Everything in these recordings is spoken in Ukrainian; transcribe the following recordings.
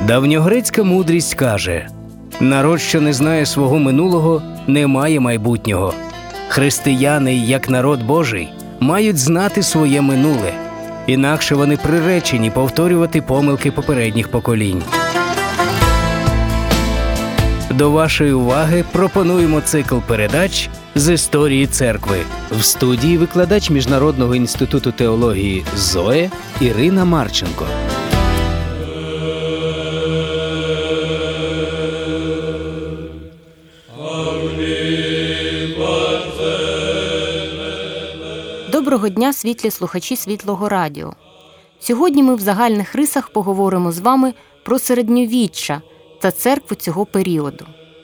Давньогрецька мудрість каже: народ, що не знає свого минулого, не має майбутнього. Християни, як народ Божий, мають знати своє минуле, інакше вони приречені повторювати помилки попередніх поколінь. До вашої уваги пропонуємо цикл передач з історії церкви. В студії викладач Міжнародного інституту теології ЗОЕ Ірина Марченко. Доброго дня, світлі слухачі Світлого Радіо. Сьогодні ми в загальних рисах поговоримо з вами про середньовіччя та церкву цього періоду.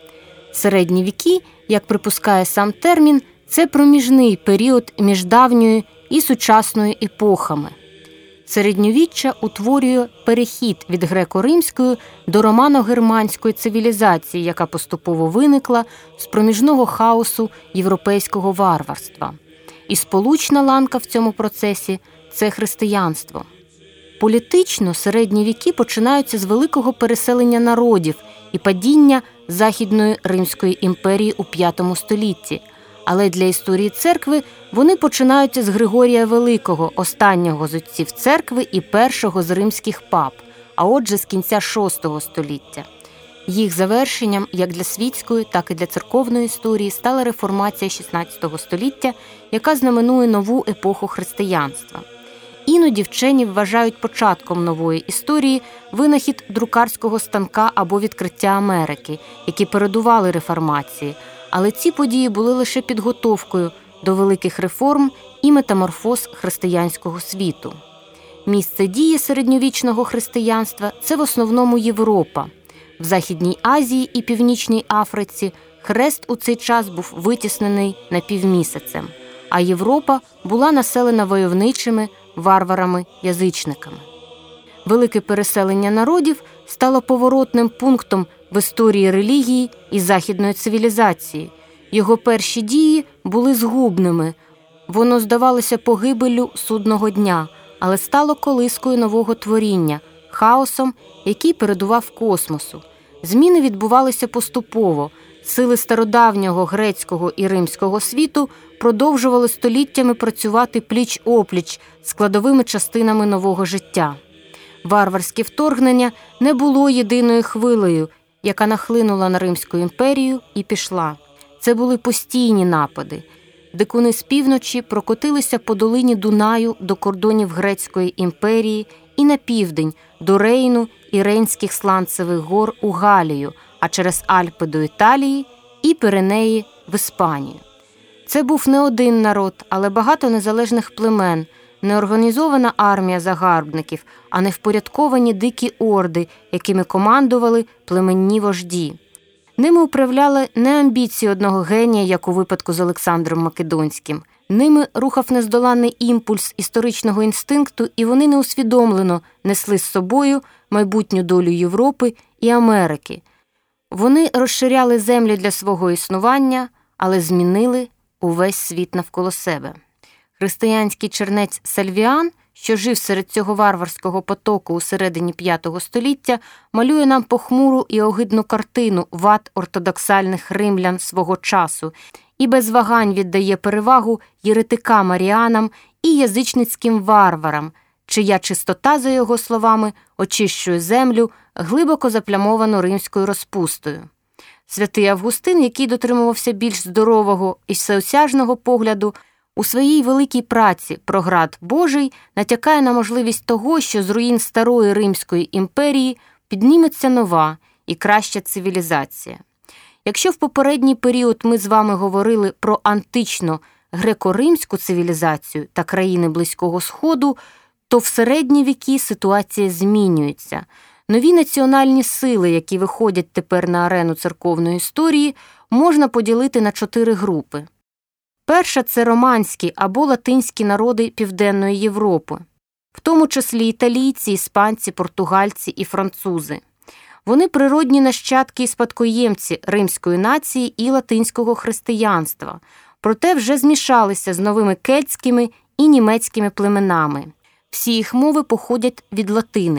Середні віки, як припускає сам термін, це проміжний період між давньою і сучасною епохами. Середньовіччя утворює перехід від греко-римської до романо-германської цивілізації, яка поступово виникла з проміжного хаосу європейського варварства. І сполучна ланка в цьому процесі – це християнство. Політично середні віки починаються з великого переселення народів і падіння Західної Римської імперії у V столітті. Але для історії церкви вони починаються з Григорія Великого, останнього з отців церкви і першого з римських пап, а отже з кінця VI століття. Їх завершенням як для світської, так і для церковної історії стала реформація XVI століття, яка знаменує нову епоху християнства. Іноді вчені вважають початком нової історії винахід друкарського станка або відкриття Америки, які передували реформації, але ці події були лише підготовкою до великих реформ і метаморфоз християнського світу. Місце дії середньовічного християнства – це в основному Європа. В Західній Азії і Північній Африці хрест у цей час був витіснений напівмісяцем, а Європа була населена войовничими варварами-язичниками. Велике переселення народів стало поворотним пунктом в історії релігії і західної цивілізації. Його перші дії були згубними. Воно здавалося погибеллю судного дня, але стало колискою нового творіння – хаосом, який передував космосу. Зміни відбувалися поступово. Сили стародавнього грецького і римського світу продовжували століттями працювати пліч-опліч складовими частинами нового життя. Варварське вторгнення не було єдиною хвилею, яка нахлинула на Римську імперію і пішла. Це були постійні напади. Дикуни з півночі прокотилися по долині Дунаю до кордонів Грецької імперії і на південь до Рейну і Рейнських сланцевих гор у Галію, а через Альпи до Італії і Пиренеї в Іспанію. Це був не один народ, але багато незалежних племен, неорганізована армія загарбників, а не впорядковані дикі орди, якими командували племенні вожді. Ними управляли не амбіції одного генія, як у випадку з Олександром Македонським. Ними рухав нездоланний імпульс історичного інстинкту, і вони неусвідомлено несли з собою майбутню долю Європи і Америки. Вони розширяли землі для свого існування, але змінили увесь світ навколо себе. Християнський чернець Сальвіан, що жив серед цього варварського потоку у середині V століття, малює нам похмуру і огидну картину вад ортодоксальних римлян свого часу і без вагань віддає перевагу єретикам-аріанам і язичницьким варварам, чия чистота, за його словами, очищує землю, глибоко заплямовану римською розпустою. Святий Августин, який дотримувався більш здорового і всеосяжного погляду, у своїй великій праці «Про град Божий» натякає на можливість того, що з руїн старої Римської імперії підніметься нова і краща цивілізація. Якщо в попередній період ми з вами говорили про античну греко-римську цивілізацію та країни Близького Сходу, то в середні віки ситуація змінюється. Нові національні сили, які виходять тепер на арену церковної історії, можна поділити на 4 групи. Перша – це романські або латинські народи Південної Європи, в тому числі італійці, іспанці, португальці і французи. Вони природні нащадки і спадкоємці римської нації і латинського християнства, проте вже змішалися з новими кельтськими і німецькими племенами. Всі їх мови походять від латини.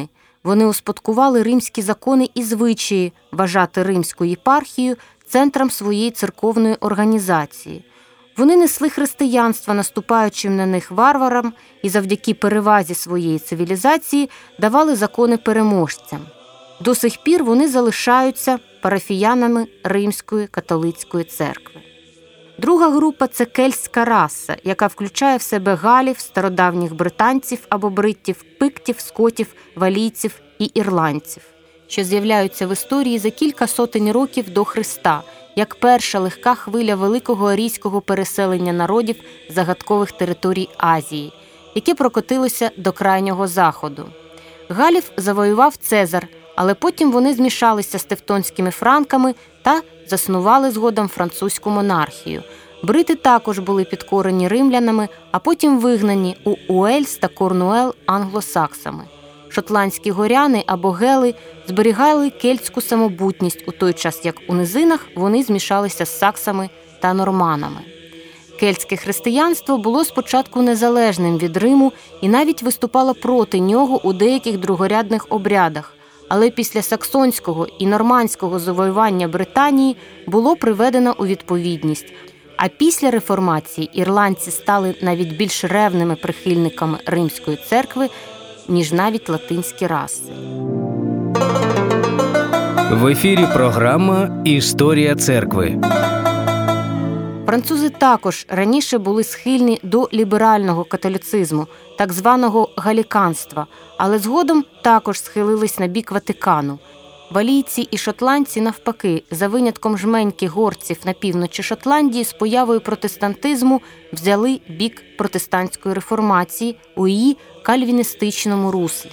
Вони успадкували римські закони і звичаї вважати Римську єпархію центром своєї церковної організації. Вони несли християнство наступаючим на них варварам і завдяки перевазі своєї цивілізації давали закони переможцям. До сих пір вони залишаються парафіянами Римської католицької церкви. Друга група – це кельтська раса, яка включає в себе галів, стародавніх британців або бриттів, пиктів, скотів, валійців і ірландців, що з'являються в історії за кілька сотень років до Христа, як перша легка хвиля великого арійського переселення народів загадкових територій Азії, яке прокотилося до крайнього заходу. Галів завоював Цезар, але потім вони змішалися з тевтонськими франками та заснували згодом французьку монархію. Брити також були підкорені римлянами, а потім вигнані у Уельс та Корнуел англосаксами. Шотландські горяни або гели зберігали кельтську самобутність у той час, як у низинах вони змішалися з саксами та норманами. Кельтське християнство було спочатку незалежним від Риму і навіть виступало проти нього у деяких другорядних обрядах, але після саксонського і нормандського завоювання Британії було приведено у відповідність, а після реформації ірландці стали навіть більш ревними прихильниками Римської церкви, ніж навіть латинські раси. В ефірі програма «Історія церкви». Французи також раніше були схильні до ліберального католицизму, так званого галіканства, але згодом також схилились на бік Ватикану. Валійці і шотландці, навпаки, за винятком жменьки горців на півночі Шотландії, з появою протестантизму взяли бік протестантської реформації у її кальвіністичному руслі.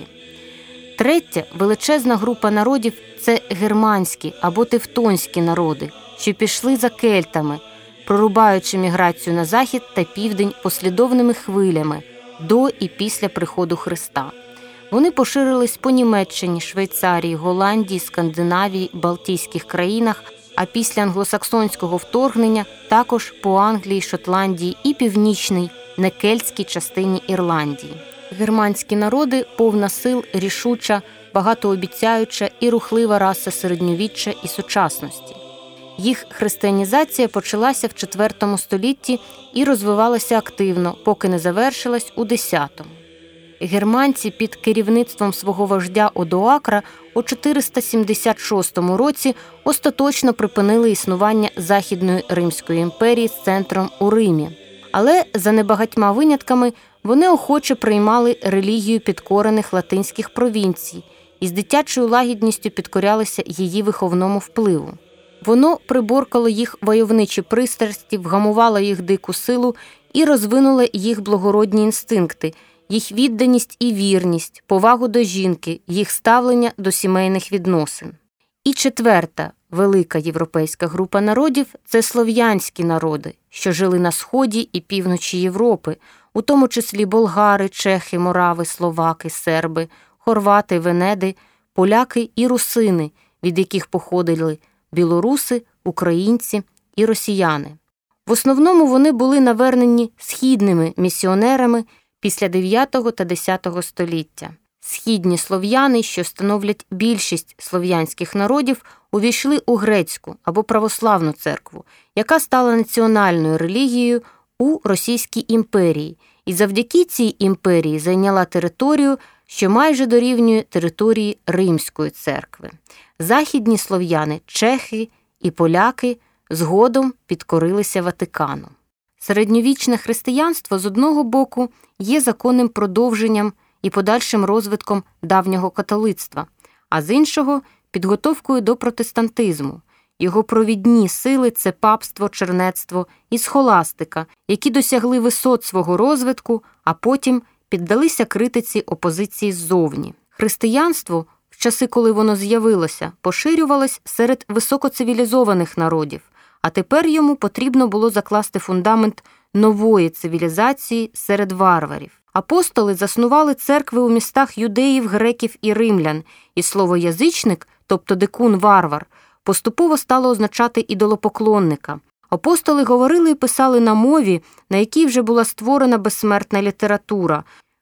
Третя величезна група народів – це германські або тевтонські народи, що пішли за кельтами, прорубаючи міграцію на захід та південь послідовними хвилями до і після приходу Христа. Вони поширились по Німеччині, Швейцарії, Голландії, Скандинавії, Балтійських країнах, а після англосаксонського вторгнення також по Англії, Шотландії і північній, некельтській частині Ірландії. Германські народи – повна сил, рішуча, багатообіцяюча і рухлива раса середньовіччя і сучасності. Їх християнізація почалася в IV столітті і розвивалася активно, поки не завершилась у X. Германці під керівництвом свого вождя Одоакра у 476 році остаточно припинили існування Західної Римської імперії з центром у Римі. Але за небагатьма винятками вони охоче приймали релігію підкорених латинських провінцій і з дитячою лагідністю підкорялися її виховному впливу. Воно приборкало їх войовничі пристрасті, вгамувало їх дику силу і розвинуло їх благородні інстинкти, їх відданість і вірність, повагу до жінки, їх ставлення до сімейних відносин. І четверта велика європейська група народів – це слов'янські народи, що жили на сході і півночі Європи, у тому числі болгари, чехи, морави, словаки, серби, хорвати, венеди, поляки і русини, від яких походили білоруси, українці і росіяни. В основному вони були навернені східними місіонерами після 9 та 10 століття. Східні слов'яни, що становлять більшість слов'янських народів, увійшли у грецьку або православну церкву, яка стала національною релігією у Російській імперії, і завдяки цій імперії зайняла територію, що майже дорівнює території Римської церкви. Західні слов'яни, чехи і поляки згодом підкорилися Ватикану. Середньовічне християнство, з одного боку, є законним продовженням і подальшим розвитком давнього католицтва, а з іншого – підготовкою до протестантизму. Його провідні сили – це папство, чернецтво і схоластика, які досягли висот свого розвитку, а потім піддалися критиці опозиції ззовні. Християнство, в часи, коли воно з'явилося, поширювалось серед високоцивілізованих народів, а тепер йому потрібно було закласти фундамент нової цивілізації серед варварів. Апостоли заснували церкви у містах юдеїв, греків і римлян, і слово «язичник», тобто дикун-варвар, поступово стало означати ідолопоклонника. Апостоли говорили і писали на мові, на якій вже була створена безсмертна література.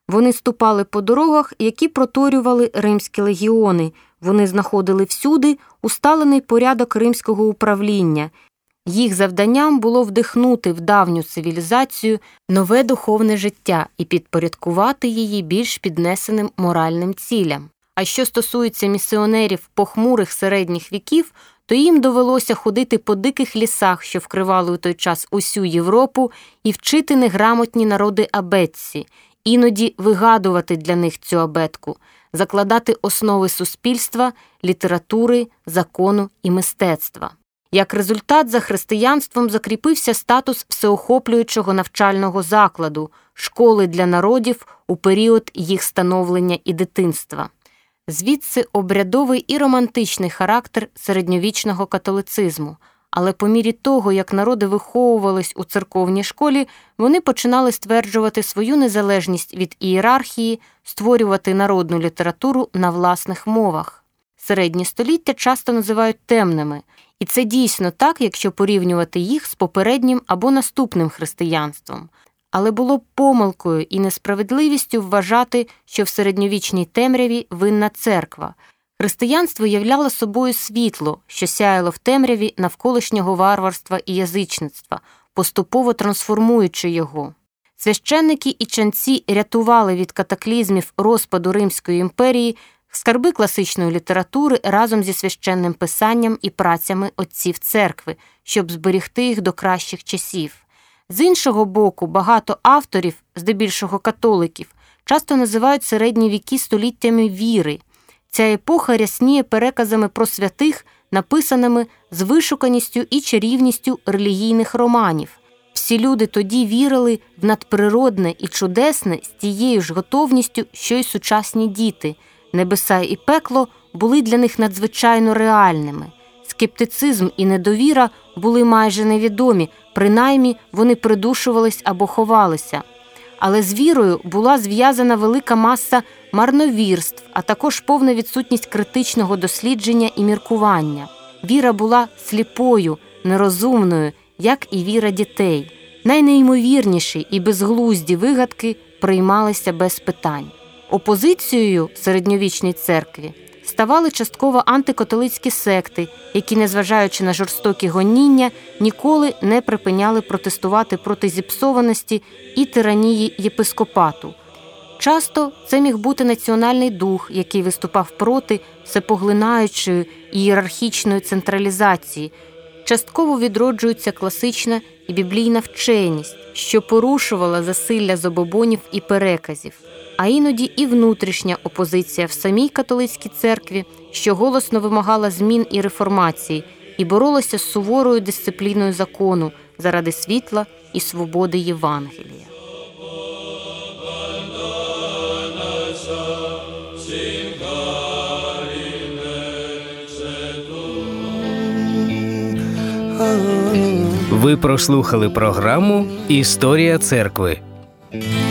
Вони ступали по дорогах, які проторювали римські легіони. Вони знаходили всюди усталений порядок римського управління. Їх завданням було вдихнути в давню цивілізацію нове духовне життя і підпорядкувати її більш піднесеним моральним цілям. А що стосується місіонерів похмурих середніх віків, то їм довелося ходити по диких лісах, що вкривали у той час усю Європу, і вчити неграмотні народи абетці, іноді вигадувати для них цю абетку, закладати основи суспільства, літератури, закону і мистецтва. Як результат, за християнством закріпився статус всеохоплюючого навчального закладу, школи для народів у період їх становлення і дитинства. Звідси обрядовий і романтичний характер середньовічного католицизму. Але по мірі того, як народи виховувались у церковній школі, вони починали стверджувати свою незалежність від ієрархії, створювати народну літературу на власних мовах. Середні століття часто називають темними, і це дійсно так, якщо порівнювати їх з попереднім або наступним християнством. Але було б помилкою і несправедливістю вважати, що в середньовічній темряві винна церква. Християнство являло собою світло, що сяяло в темряві навколишнього варварства і язичництва, поступово трансформуючи його. Священники і ченці рятували від катаклізмів розпаду Римської імперії скарби класичної літератури разом зі священним писанням і працями отців церкви, щоб зберегти їх до кращих часів. З іншого боку, багато авторів, здебільшого католиків, часто називають середні віки століттями віри. Ця епоха рясніє переказами про святих, написаними з вишуканістю і чарівністю релігійних романів. Всі люди тоді вірили в надприродне і чудесне з тією ж готовністю, що й сучасні діти. Небеса і пекло були для них надзвичайно реальними. Скептицизм і недовіра були майже невідомі, принаймні вони придушувались або ховалися. Але з вірою була зв'язана велика маса марновірств, а також повна відсутність критичного дослідження і міркування. Віра була сліпою, нерозумною, як і віра дітей. Найнеймовірніші і безглузді вигадки приймалися без питань. Опозицією середньовічній церкві ставали частково антикатолицькі секти, які, незважаючи на жорстокі гоніння, ніколи не припиняли протестувати проти зіпсованості і тиранії єпископату. Часто це міг бути національний дух, який виступав проти всепоглинаючої ієрархічної централізації. Частково відроджується класична і біблійна вченість, що порушувала засилля забобонів і переказів, а іноді і внутрішня опозиція в самій католицькій церкві, що голосно вимагала змін і реформації, і боролася з суворою дисципліною закону заради світла і свободи Євангелія. Ви прослухали програму «Історія церкви».